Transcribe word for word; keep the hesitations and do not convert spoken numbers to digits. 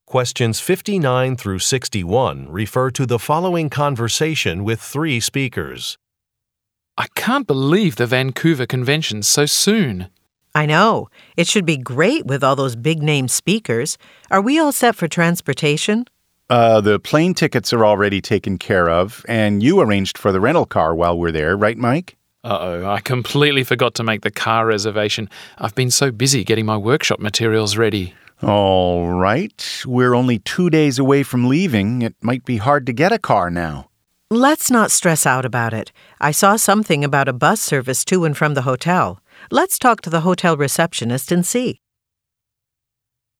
Questions fifty-nine through sixty-one refer to the following conversation with three speakers. I can't believe the Vancouver convention's so soon. I know. It should be great with all those big-name speakers. Are we all set for transportation? Uh, the plane tickets are already taken care of, and you arranged for the rental car while we're there, right, Mike? Uh-oh, I completely forgot to make the car reservation. I've been so busy getting my workshop materials ready. All right. We're only two days away from leaving. It might be hard to get a car now. Let's not stress out about it. I saw something about a bus service to and from the hotel. Let's talk to the hotel receptionist and see.